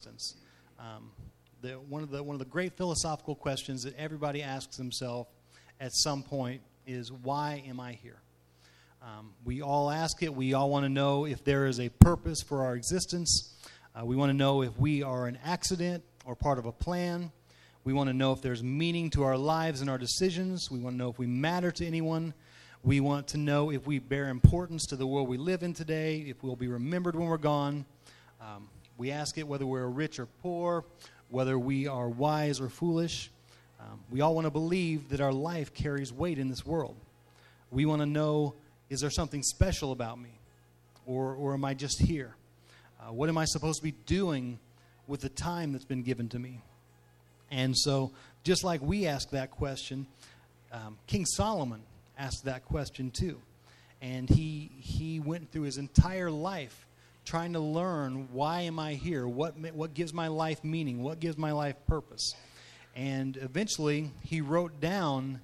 existence. One of the great philosophical questions that everybody asks themselves at some point is, why am I here? We all ask it. We all want to know if there is a purpose for our existence. We want to know if we are an accident or part of a plan. We want to know if there's meaning to our lives and our decisions. We want to know if we matter to anyone. We want to know if we bear importance to the world we live in today, if we'll be remembered when we're gone. We ask it whether we're rich or poor, whether we are wise or foolish. We all want to believe that our life carries weight in this world. We want to know, is there something special about me? Or am I just here? What am I supposed to be doing with the time that's been given to me? And so, just like we ask that question, King Solomon asked that question too. And he went through his entire life trying to learn, why am I here? What gives my life meaning? What gives my life purpose? And eventually, he wrote down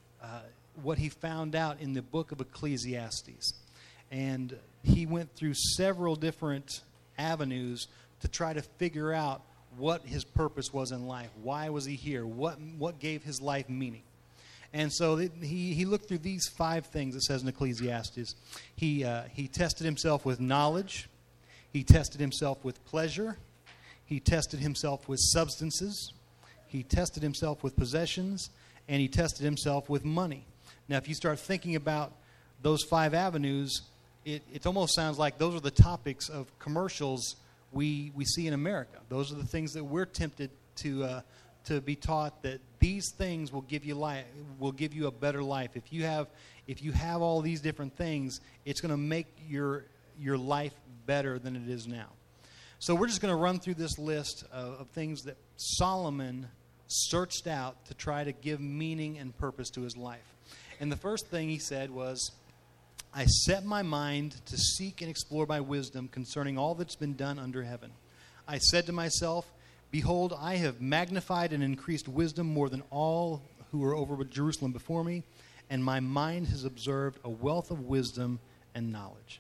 what he found out in the book of Ecclesiastes. And he went through several different avenues to try to figure out what his purpose was in life. Why was he here? What gave his life meaning? And so he looked through these 5 things, it says in Ecclesiastes. He tested himself with knowledge. He tested himself with pleasure. He tested himself with substances. He tested himself with possessions. And he tested himself with money. Now, if you start thinking about those 5 avenues, it almost sounds like those are the topics of commercials we see in America. Those are the things that we're tempted to be taught, that these things will give you life, will give you a better life. If you have all these different things, it's going to make your life better than it is now. So we're just going to run through this list of things that Solomon searched out to try to give meaning and purpose to his life. And the first thing he said was, I set my mind to seek and explore by wisdom concerning all that's been done under heaven. I said to myself, behold, I have magnified and increased wisdom more than all who are over Jerusalem before me, and my mind has observed a wealth of wisdom and knowledge.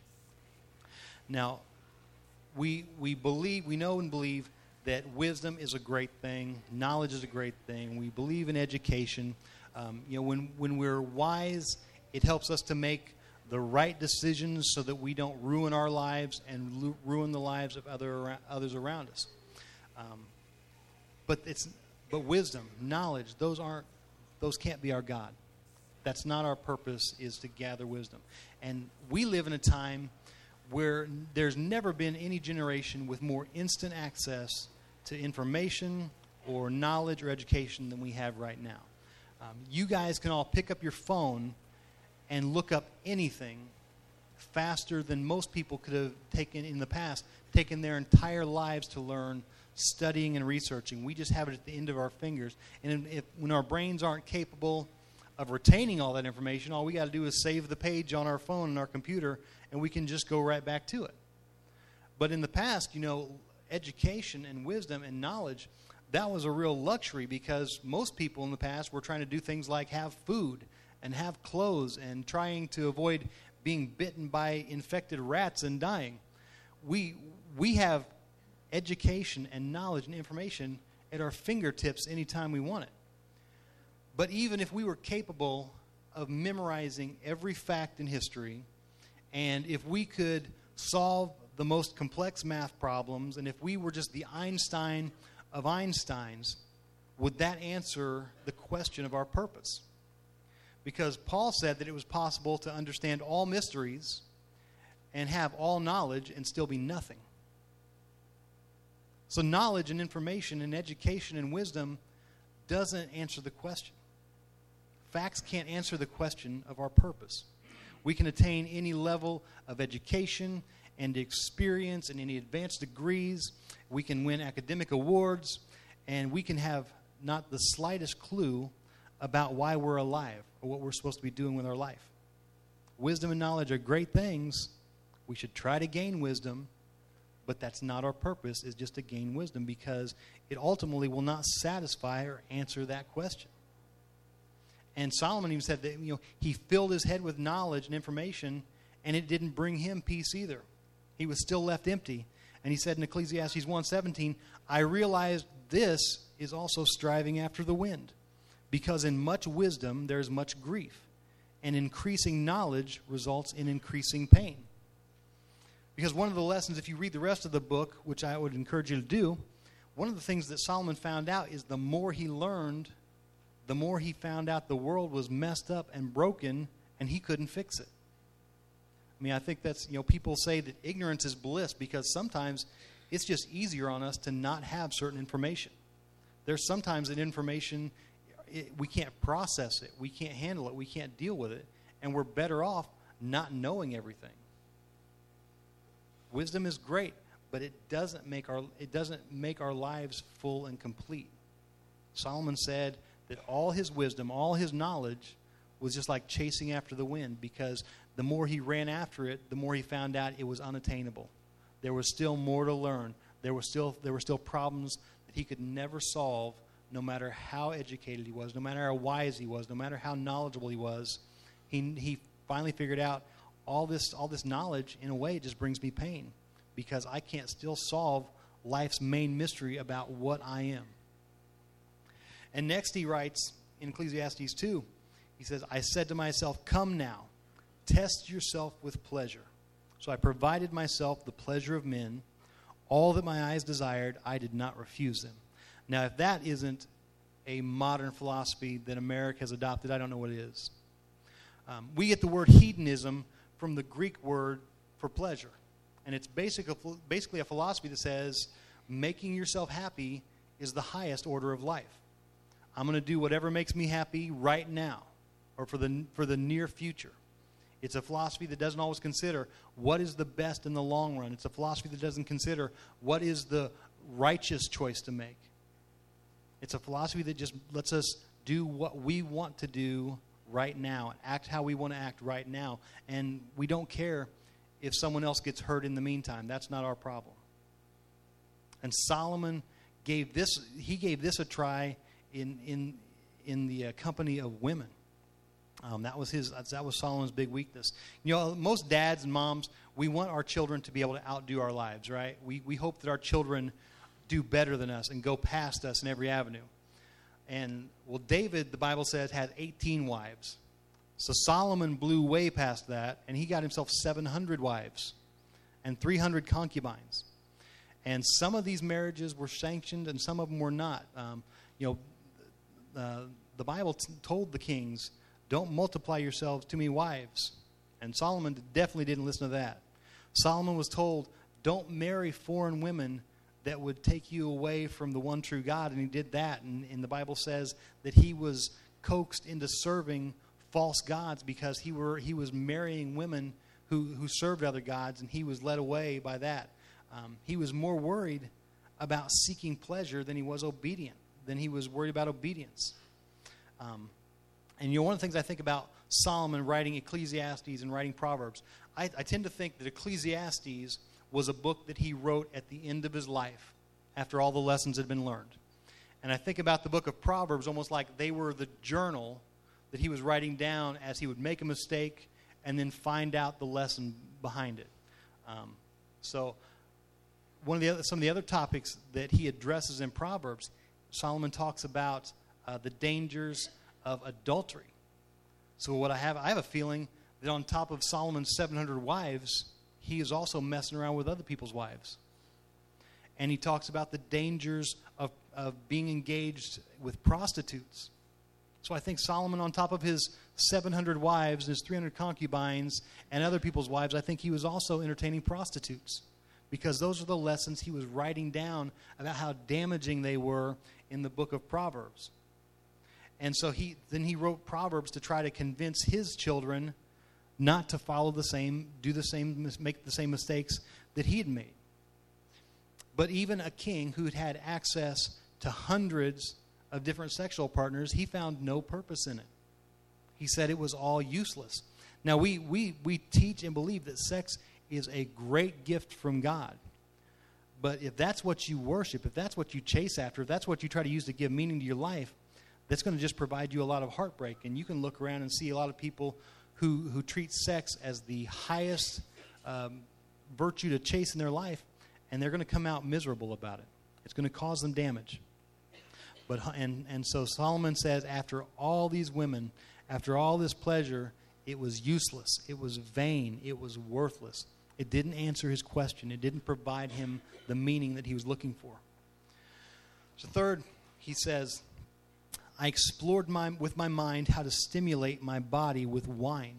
Now, we know and believe that wisdom is a great thing, knowledge is a great thing. We believe in education. When we're wise, it helps us to make the right decisions so that we don't ruin our lives and ruin the lives of others around us. But wisdom, knowledge, those can't be our God. That's not our purpose, is to gather wisdom. And we live in a time where there's never been any generation with more instant access to information or knowledge or education than we have right now. You guys can all pick up your phone and look up anything faster than most people could have taken their entire lives to learn, studying and researching. We just have it at the end of our fingers. And when our brains aren't capable of retaining all that information, all we got to do is save the page on our phone and our computer, and we can just go right back to it. But in the past, education and wisdom and knowledge, that was a real luxury, because most people in the past were trying to do things like have food and have clothes and trying to avoid being bitten by infected rats and dying. We have education and knowledge and information at our fingertips anytime we want it. But even if we were capable of memorizing every fact in history, and if we could solve the most complex math problems, and if we were just the Einstein of Einsteins, would that answer the question of our purpose? Because Paul said that it was possible to understand all mysteries and have all knowledge and still be nothing. So knowledge and information and education and wisdom doesn't answer the question. Facts can't answer the question of our purpose. We can attain any level of education and experience and any advanced degrees. We can win academic awards, and we can have not the slightest clue about why we're alive or what we're supposed to be doing with our life. Wisdom and knowledge are great things. We should try to gain wisdom, but that's not our purpose, is just to gain wisdom, because it ultimately will not satisfy or answer that question. And Solomon even said that he filled his head with knowledge and information, and it didn't bring him peace either. He was still left empty. And he said in Ecclesiastes 1:17, I realized this is also striving after the wind, because in much wisdom there is much grief, and increasing knowledge results in increasing pain. Because one of the lessons, if you read the rest of the book, which I would encourage you to do, one of the things that Solomon found out is the more he learned, the more he found out the world was messed up and broken, and he couldn't fix it. I mean, I think that's, people say that ignorance is bliss, because sometimes it's just easier on us to not have certain information. There's sometimes that information, we can't process it, we can't handle it, we can't deal with it, and we're better off not knowing everything. Wisdom is great, but it doesn't make our lives full and complete. Solomon said that all his wisdom, all his knowledge was just like chasing after the wind, because the more he ran after it, the more he found out it was unattainable. There was still more to learn. There were still problems that he could never solve, no matter how educated he was, no matter how wise he was, no matter how knowledgeable he was. He finally figured out all this knowledge, in a way, just brings me pain, because I can't still solve life's main mystery about what I am. And next he writes in Ecclesiastes 2, he says, I said to myself, come now, test yourself with pleasure. So I provided myself the pleasure of men. All that my eyes desired, I did not refuse them. Now, if that isn't a modern philosophy that America has adopted, I don't know what it is. We get the word hedonism from the Greek word for pleasure. And it's basically a philosophy that says making yourself happy is the highest order of life. I'm going to do whatever makes me happy right now, or for the near future. It's a philosophy that doesn't always consider what is the best in the long run. It's a philosophy that doesn't consider what is the righteous choice to make. It's a philosophy that just lets us do what we want to do right now, act how we want to act right now, and we don't care if someone else gets hurt in the meantime. That's not our problem. And Solomon gave this a try in the company of women. That was Solomon's big weakness. Most dads and moms, we want our children to be able to outdo our lives, right? We hope that our children do better than us and go past us in every avenue. And, David, the Bible says, had 18 wives. So Solomon blew way past that, and he got himself 700 wives and 300 concubines. And some of these marriages were sanctioned, and some of them were not. The Bible told the kings, don't multiply yourselves too many wives. And Solomon definitely didn't listen to that. Solomon was told, don't marry foreign women that would take you away from the one true God. And he did that. And the Bible says that he was coaxed into serving false gods because he was marrying women who served other gods, and he was led away by that. He was more worried about seeking pleasure than he was obedient, than he was worried about obedience. And one of the things I think about Solomon writing Ecclesiastes and writing Proverbs, I tend to think that Ecclesiastes was a book that he wrote at the end of his life after all the lessons had been learned. And I think about the book of Proverbs almost like they were the journal that he was writing down as he would make a mistake and then find out the lesson behind it. So some of the other topics that he addresses in Proverbs, Solomon talks about the dangers of adultery. So I have a feeling that on top of Solomon's 700 wives, he is also messing around with other people's wives. And he talks about the dangers of being engaged with prostitutes. So I think Solomon, on top of his 700 wives and his 300 concubines and other people's wives, I think he was also entertaining prostitutes, because those are the lessons he was writing down about how damaging they were in the book of Proverbs. And so he wrote Proverbs to try to convince his children not to follow make the same mistakes that he had made. But even a king who had access to hundreds of different sexual partners, he found no purpose in it. He said it was all useless. Now, we teach and believe that sex is a great gift from God. But if that's what you worship, if that's what you chase after, if that's what you try to use to give meaning to your life, that's going to just provide you a lot of heartbreak. And you can look around and see a lot of people who treat sex as the highest virtue to chase in their life, and they're going to come out miserable about it. It's going to cause them damage. And so Solomon says, after all these women, after all this pleasure, it was useless. It was vain. It was worthless. It didn't answer his question. It didn't provide him the meaning that he was looking for. So third, he says, I explored with my mind how to stimulate my body with wine.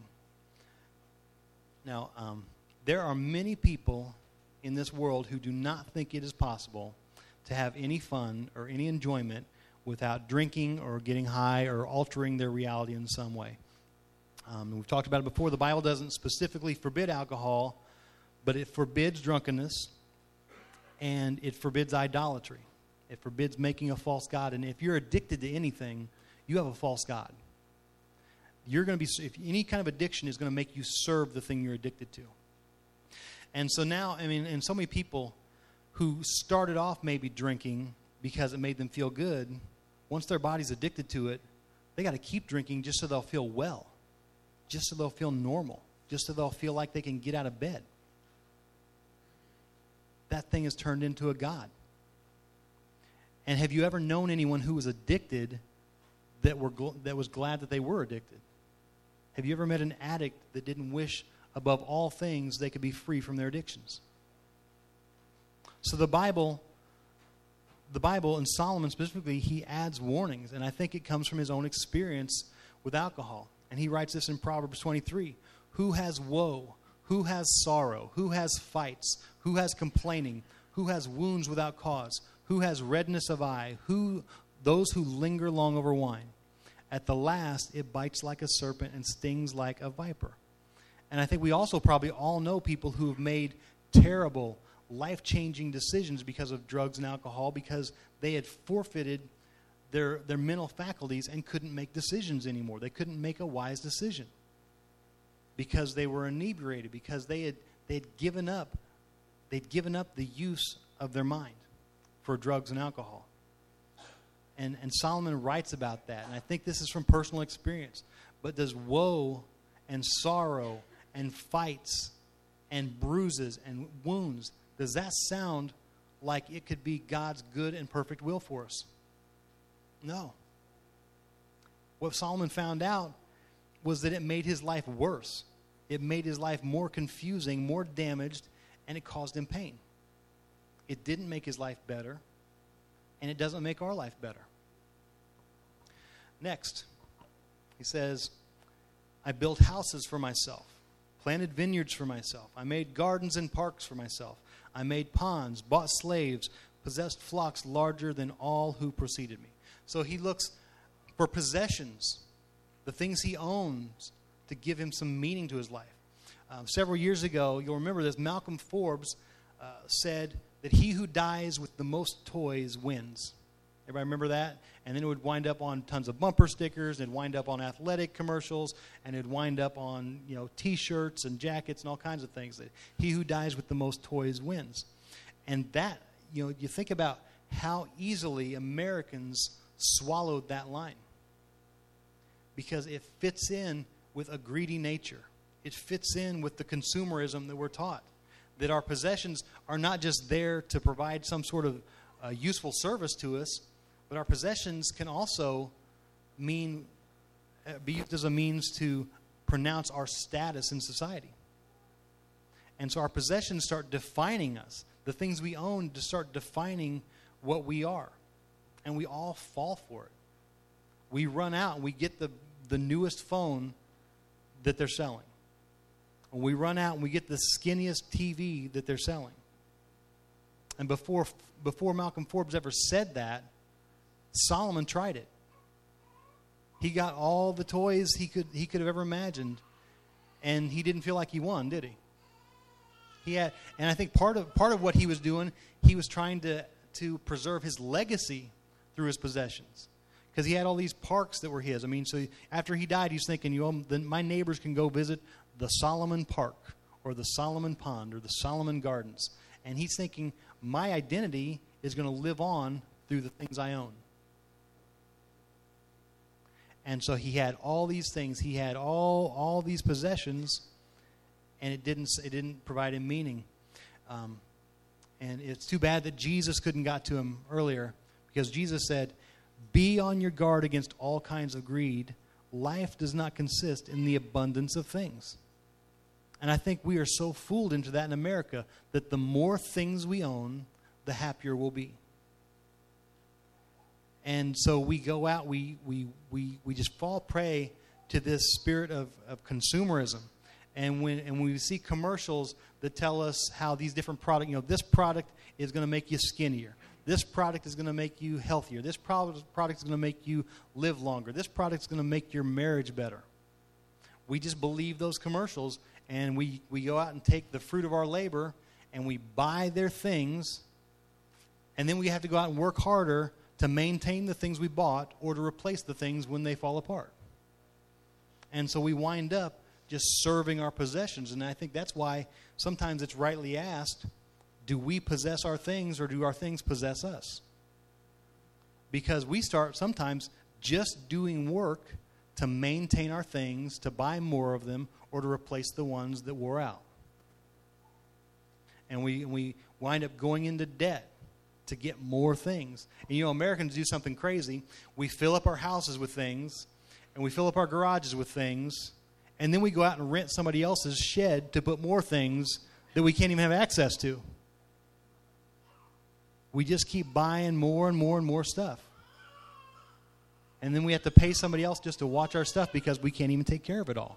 Now, there are many people in this world who do not think it is possible to have any fun or any enjoyment without drinking or getting high or altering their reality in some way. We've talked about it before. The Bible doesn't specifically forbid alcohol, but it forbids drunkenness, and it forbids idolatry. It forbids making a false god. And if you're addicted to anything, you have a false god. You're going to be, if any kind of addiction is going to make you serve the thing you're addicted to. And so now, and so many people who started off maybe drinking because it made them feel good, once their body's addicted to it, they got to keep drinking just so they'll feel well, just so they'll feel normal, just so they'll feel like they can get out of bed. That thing has turned into a god. And have you ever known anyone who was addicted that was glad that they were addicted? Have you ever met an addict that didn't wish above all things they could be free from their addictions? So the Bible, and Solomon specifically, he adds warnings, and I think it comes from his own experience with alcohol. And he writes this in Proverbs 23. Who has woe? Who has sorrow? Who has fights? Who has complaining? Who has wounds without cause? Who has redness of eye? Those who linger long over wine. At the last, it bites like a serpent and stings like a viper. And I think we also probably all know people who have made terrible, life-changing decisions because of drugs and alcohol, because they had forfeited their mental faculties and couldn't make decisions anymore. They couldn't make a wise decision because they were inebriated, because they'd given up the use of their mind for drugs and alcohol. And Solomon writes about that, and I think this is from personal experience. But does woe and sorrow and fights and bruises and wounds, does that sound like it could be God's good and perfect will for us? No. What Solomon found out was that it made his life worse. It made his life more confusing, more damaged, and it caused him pain. It didn't make his life better, and it doesn't make our life better. Next, he says, I built houses for myself, planted vineyards for myself. I made gardens and parks for myself. I made ponds, bought slaves, possessed flocks larger than all who preceded me. So he looks for possessions, the things he owns, to give him some meaning to his life. Several years ago, you'll remember this, Malcolm Forbes said that he who dies with the most toys wins. Everybody remember that? And then it would wind up on tons of bumper stickers, and it'd wind up on athletic commercials, and it'd wind up on, T-shirts and jackets and all kinds of things. That he who dies with the most toys wins. And that, you think about how easily Americans swallowed that line. Because it fits in with a greedy nature. It fits in with the consumerism that we're taught. That our possessions are not just there to provide some sort of useful service to us, but our possessions can also be used as a means to pronounce our status in society. And so our possessions start defining us. The things we own to start defining what we are. And we all fall for it. We run out and we get the newest phone that they're selling. We run out and we get the skinniest TV that they're selling. And before Malcolm Forbes ever said that, Solomon tried it. He got all the toys he could have ever imagined, and he didn't feel like he won, did he? And I think part of what he was doing, he was trying to preserve his legacy through his possessions. Because he had all these parks that were his. So after he died, he's thinking, then my neighbors can go visit the Solomon Park or the Solomon Pond or the Solomon Gardens. And he's thinking, my identity is going to live on through the things I own. And so he had all these things. He had all these possessions, and it didn't provide him meaning. And it's too bad that Jesus couldn't got to him earlier, because Jesus said, be on your guard against all kinds of greed. Life does not consist in the abundance of things. And I think we are so fooled into that in America that the more things we own, the happier we'll be. And so we go out, we just fall prey to this spirit of consumerism. And when we see commercials that tell us how these different products, this product is going to make you skinnier. This product is going to make you healthier. This product is going to make you live longer. This product is going to make your marriage better. We just believe those commercials, and we go out and take the fruit of our labor, and we buy their things, and then we have to go out and work harder to maintain the things we bought or to replace the things when they fall apart. And so we wind up just serving our possessions. And I think that's why sometimes it's rightly asked, do we possess our things or do our things possess us? Because we start sometimes just doing work to maintain our things, to buy more of them, or to replace the ones that wore out. And we wind up going into debt to get more things. And Americans do something crazy. We fill up our houses with things, and we fill up our garages with things, and then we go out and rent somebody else's shed to put more things that we can't even have access to. We just keep buying more and more and more stuff. And then we have to pay somebody else just to watch our stuff because we can't even take care of it all.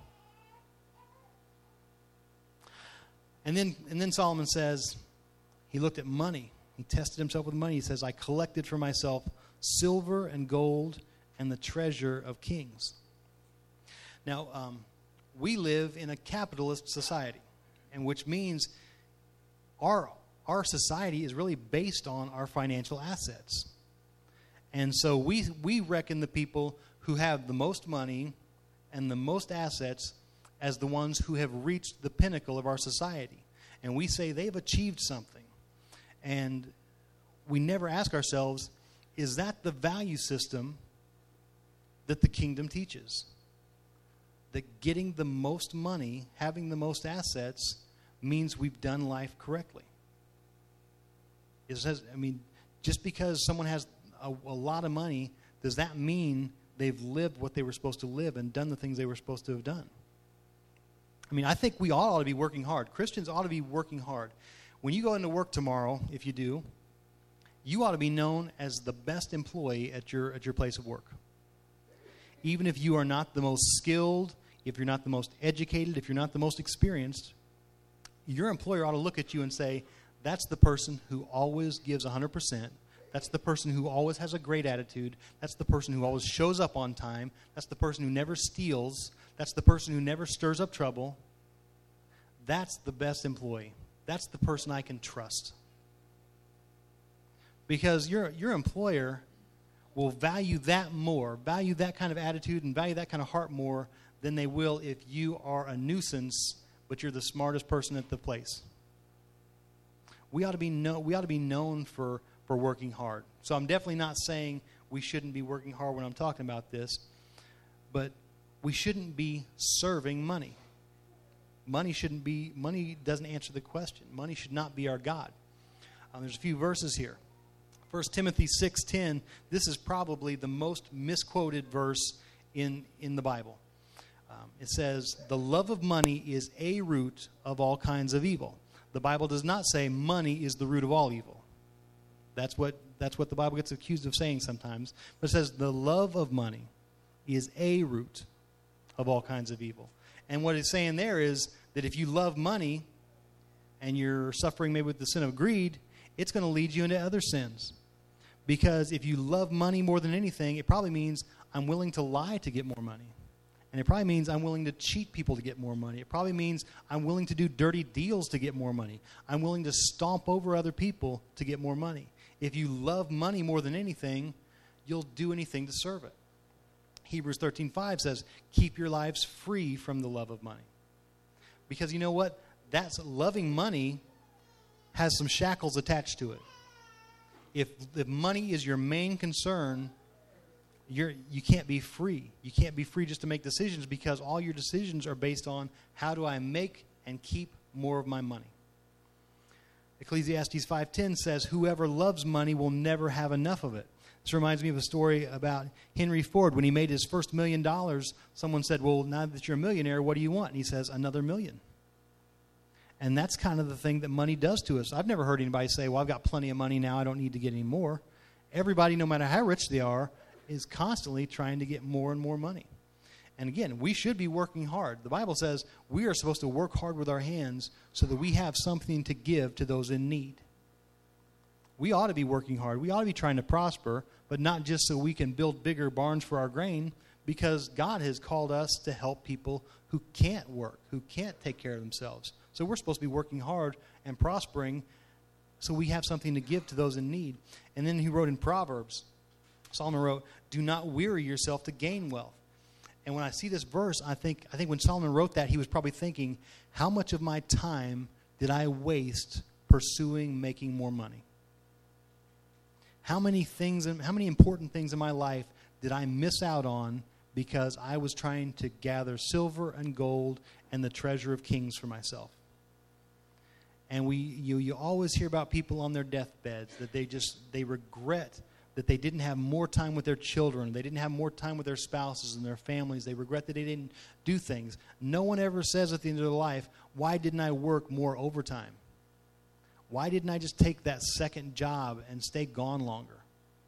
And then Solomon says, he looked at money. He tested himself with money. He says, I collected for myself silver and gold and the treasure of kings. Now, we live in a capitalist society, and which means our society is really based on our financial assets. And so we reckon the people who have the most money and the most assets as the ones who have reached the pinnacle of our society. And we say they've achieved something. And we never ask ourselves, is that the value system that the kingdom teaches? That getting the most money, having the most assets, means we've done life correctly. It says, just because someone has a lot of money, does that mean they've lived what they were supposed to live and done the things they were supposed to have done? I think we all ought to be working hard. Christians ought to be working hard. When you go into work tomorrow, if you do, you ought to be known as the best employee at your place of work. Even if you are not the most skilled, if you're not the most educated, if you're not the most experienced, your employer ought to look at you and say, that's the person who always gives 100%. That's the person who always has a great attitude. That's the person who always shows up on time. That's the person who never steals. That's the person who never stirs up trouble. That's the best employee. That's the person I can trust. Because your employer will value that more, value that kind of attitude and value that kind of heart more than they will if you are a nuisance, but you're the smartest person at the place. We ought to be known for working hard. So I'm definitely not saying we shouldn't be working hard when I'm talking about this, but we shouldn't be serving money. Money doesn't answer the question. Money should not be our God. There's a few verses here. 1 Timothy 6:10, this is probably the most misquoted verse in the Bible. It says, the love of money is a root of all kinds of evil. The Bible does not say money is the root of all evil. That's what the Bible gets accused of saying sometimes. But it says the love of money is a root of all kinds of evil. And what it's saying there is that if you love money and you're suffering maybe with the sin of greed, it's going to lead you into other sins. Because if you love money more than anything, it probably means I'm willing to lie to get more money. And it probably means I'm willing to cheat people to get more money. It probably means I'm willing to do dirty deals to get more money. I'm willing to stomp over other people to get more money. If you love money more than anything, you'll do anything to serve it. Hebrews 13:5 says, keep your lives free from the love of money. Because you know what? That's loving money has some shackles attached to it. If money is your main concern, you can't be free. You can't be free just to make decisions because all your decisions are based on how do I make and keep more of my money. Ecclesiastes 5:10 says, whoever loves money will never have enough of it. This reminds me of a story about Henry Ford. When he made his first $1 million, someone said, well, now that you're a millionaire, what do you want? And he says, another million. And that's kind of the thing that money does to us. I've never heard anybody say, well, I've got plenty of money now, I don't need to get any more. Everybody, no matter how rich they are, is constantly trying to get more and more money. And again, we should be working hard. The Bible says we are supposed to work hard with our hands so that we have something to give to those in need. We ought to be working hard. We ought to be trying to prosper, but not just so we can build bigger barns for our grain, because God has called us to help people who can't work, who can't take care of themselves. So we're supposed to be working hard and prospering so we have something to give to those in need. And then he wrote in Proverbs, Solomon wrote, do not weary yourself to gain wealth. And when I see this verse, I think when Solomon wrote that, he was probably thinking, how much of my time did I waste pursuing making more money? How many important things in my life did I miss out on because I was trying to gather silver and gold and the treasure of kings for myself? And you always hear about people on their deathbeds that they regret that they didn't have more time with their children. They didn't have more time with their spouses and their families. They regret that they didn't do things. No one ever says at the end of their life, why didn't I work more overtime? Why didn't I just take that second job and stay gone longer?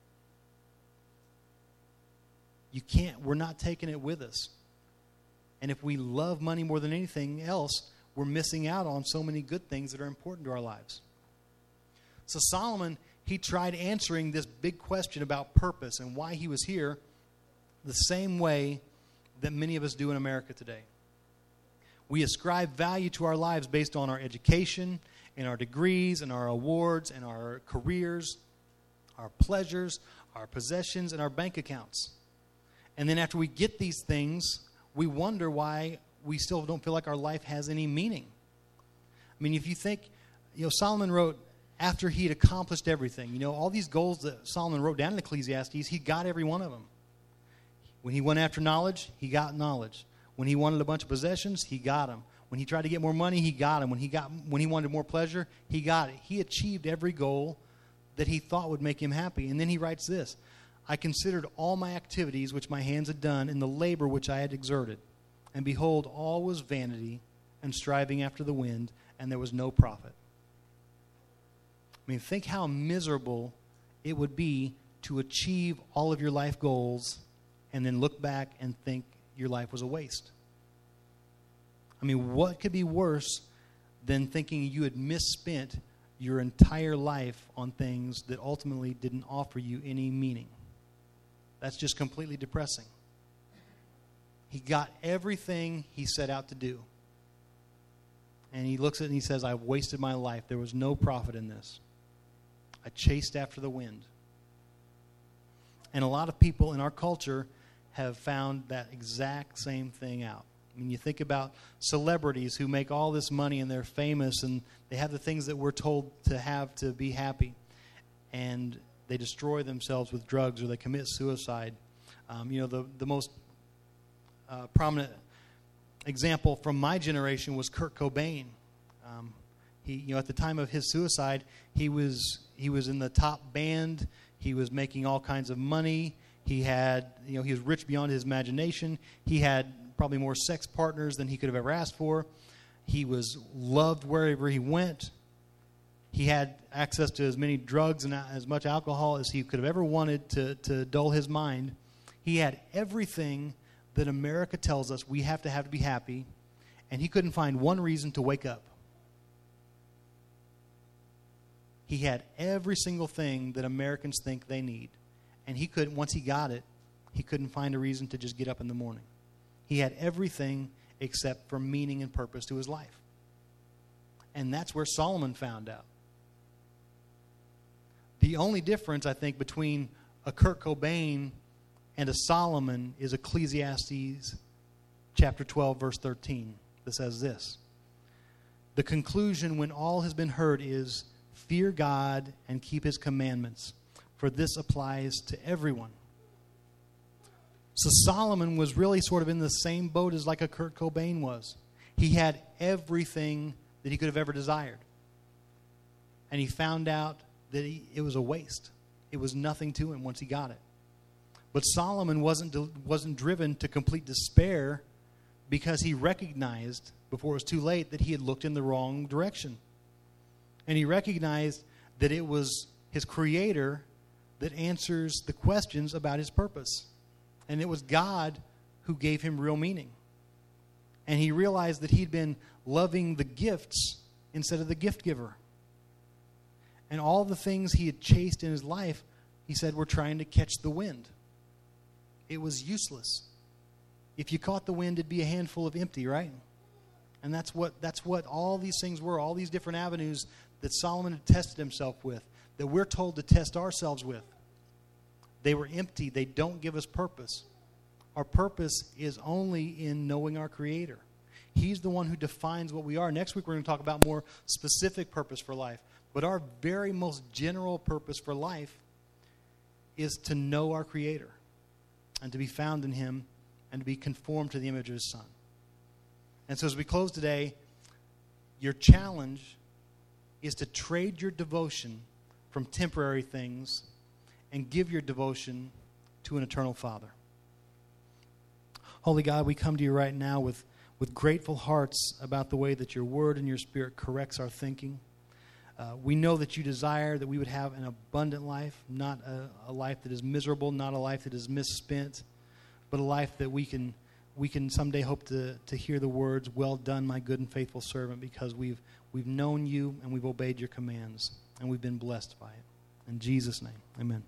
We're not taking it with us. And if we love money more than anything else, we're missing out on so many good things that are important to our lives. So Solomon, he tried answering this big question about purpose and why he was here the same way that many of us do in America today. We ascribe value to our lives based on our education and our degrees and our awards and our careers, our pleasures, our possessions, and our bank accounts. And then after we get these things, we wonder why we still don't feel like our life has any meaning. I mean, if you think, Solomon wrote after he had accomplished everything. All these goals that Solomon wrote down in Ecclesiastes, he got every one of them. When he went after knowledge, he got knowledge. When he wanted a bunch of possessions, he got them. When he tried to get more money, he got them. When he wanted more pleasure, he got it. He achieved every goal that he thought would make him happy. And then he writes this, I considered all my activities which my hands had done and the labor which I had exerted. And behold, all was vanity and striving after the wind, and there was no profit. I mean, think how miserable it would be to achieve all of your life goals and then look back and think your life was a waste. I mean, what could be worse than thinking you had misspent your entire life on things that ultimately didn't offer you any meaning? That's just completely depressing. He got everything he set out to do. And he looks at it and he says, I've wasted my life. There was no profit in this. I chased after the wind. And a lot of people in our culture have found that exact same thing out. I mean, you think about celebrities who make all this money and they're famous and they have the things that we're told to have to be happy. And they destroy themselves with drugs or they commit suicide. The most prominent example from my generation was Kurt Cobain. He, at the time of his suicide, he was in the top band. He was making all kinds of money. He had, he was rich beyond his imagination. He had probably more sex partners than he could have ever asked for. He was loved wherever he went. He had access to as many drugs and as much alcohol as he could have ever wanted to dull his mind. He had everything that America tells us we have to be happy, and he couldn't find one reason to wake up. He had every single thing that Americans think they need, and he couldn't. Once he got it, he couldn't find a reason to just get up in the morning. He had everything except for meaning and purpose to his life. And that's where Solomon found out. The only difference, I think, between a Kurt Cobain and a Solomon is Ecclesiastes chapter 12, verse 13, that says this. The conclusion when all has been heard is, fear God and keep his commandments, for this applies to everyone. So Solomon was really sort of in the same boat as like a Kurt Cobain was. He had everything that he could have ever desired. and he found out that it was a waste. It was nothing to him once he got it. But Solomon wasn't driven to complete despair because he recognized before it was too late that he had looked in the wrong direction. And he recognized that it was his Creator that answers the questions about his purpose. And it was God who gave him real meaning. And he realized that he'd been loving the gifts instead of the gift giver. And all the things he had chased in his life, he said, were trying to catch the wind. It was useless. If you caught the wind, it'd be a handful of empty, right? And that's what all these things were, all these different avenues that Solomon had tested himself with, that we're told to test ourselves with. They were empty. They don't give us purpose. Our purpose is only in knowing our Creator. He's the one who defines what we are. Next week we're going to talk about more specific purpose for life. But our very most general purpose for life is to know our Creator and to be found in Him and to be conformed to the image of His Son. And so as we close today, your challenge is to trade your devotion from temporary things and give your devotion to an eternal Father. Holy God, we come to you right now with grateful hearts about the way that your Word and your Spirit corrects our thinking. We know that you desire that we would have an abundant life, not a life that is miserable, not a life that is misspent, but a life that we can someday hope to hear the words, "Well done, my good and faithful servant," because we've known you and we've obeyed your commands, and we've been blessed by it. In Jesus' name, amen.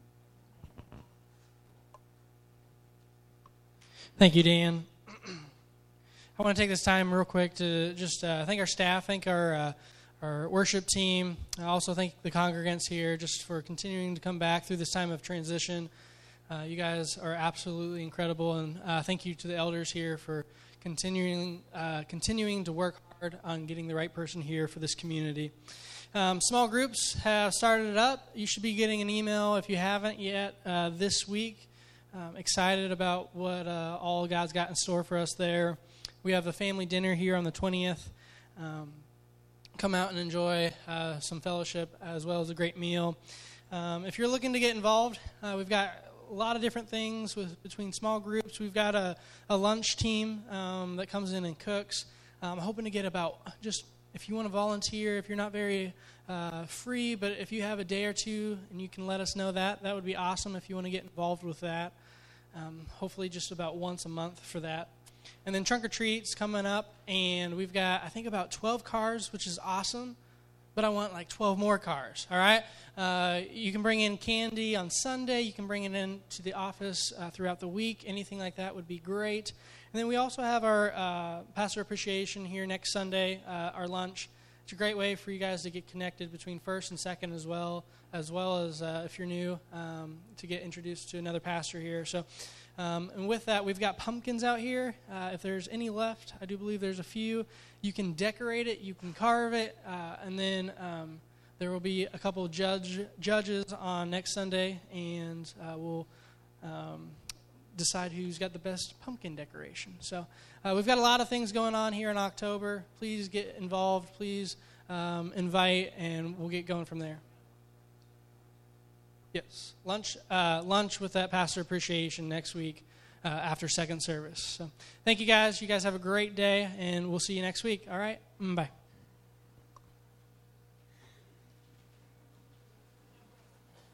Thank you, Dan. I want to take this time real quick to just thank our staff, thank our worship team. I also thank the congregants here just for continuing to come back through this time of transition. You guys are absolutely incredible, and thank you to the elders here for continuing to work hard on getting the right person here for this community. Small groups have started up. You should be getting an email if you haven't yet this week. Excited about what all God's got in store for us there. We have the family dinner here on the 20th. Come out and enjoy some fellowship as well as a great meal. If you're looking to get involved, we've got a lot of different things between small groups. We've got a lunch team that comes in and cooks. I'm hoping to get about just, if you want to volunteer, if you're not very free, but if you have a day or two and you can let us know that would be awesome if you want to get involved with that. Hopefully just about once a month for that. And then Trunk or Treat's coming up, and we've got, I think, about 12 cars, which is awesome, but I want like 12 more cars, all right? You can bring in candy on Sunday. You can bring it in to the office throughout the week. Anything like that would be great. And then we also have our pastor appreciation here next Sunday, our lunch. It's a great way for you guys to get connected between first and second as well as if you're new, to get introduced to another pastor here. So, and with that, we've got pumpkins out here. If there's any left, I do believe there's a few. You can decorate it, you can carve it, and then there will be a couple of judges on next Sunday, and we'll decide who's got the best pumpkin decoration. So we've got a lot of things going on here in October. Please get involved. Please invite, and we'll get going from there. Yes, lunch with that pastor appreciation next week after second service. So thank you guys. You guys have a great day, and we'll see you next week. All right? Bye.